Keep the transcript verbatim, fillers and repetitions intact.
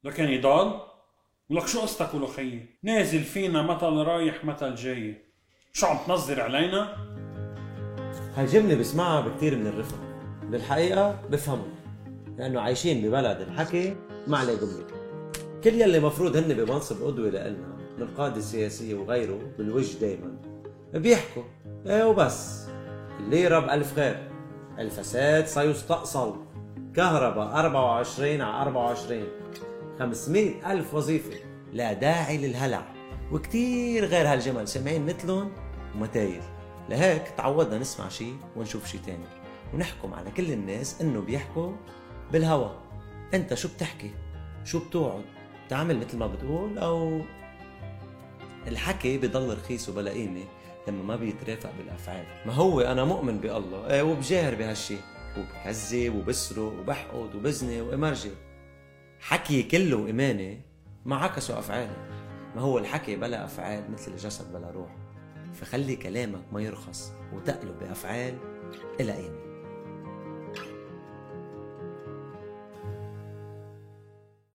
لكن يضل. ولك شو قصتك ولو خيي؟ نازل فينا مثل رايح مثل جاي، شو عم تنظر علينا؟ هالجملة بسمعها بكتير من الرفق، بالحقيقة بفهموا لأنه عايشين ببلد الحكي ما عليه جملة. كل يلي مفروض هن بمنصب قدوة لإلنا من القادة السياسية وغيره بالوجه دايما بيحكوا ايه وبس. الليرة بألف خير، الفساد سيستأصل، كهرباء أربعة وعشرين على أربعة وعشرين، خمسمائة ألف وظيفة، لا داعي للهلع، وكتير غير هالجمل سمعين مثلهم ومتاير. لهيك تعودنا نسمع شي ونشوف شي تاني ونحكم على كل الناس انه بيحكوا بالهوا. انت شو بتحكي؟ شو بتوعد؟ تعمل مثل ما بتقول او الحكي بضل رخيص وبلا قيمة لما ما بيترافق بالأفعال. ما هو أنا مؤمن بالله ايه وبجاهر بهالشي وبكذب وبسرق وبحقد وبزني وإمرجي، حكي كله إيمانة ما عكسوا أفعالي. ما هو الحكي بلا أفعال مثل الجسد بلا روح، فخلي كلامك ما يرخص وتقلب بأفعال إلى قيمة.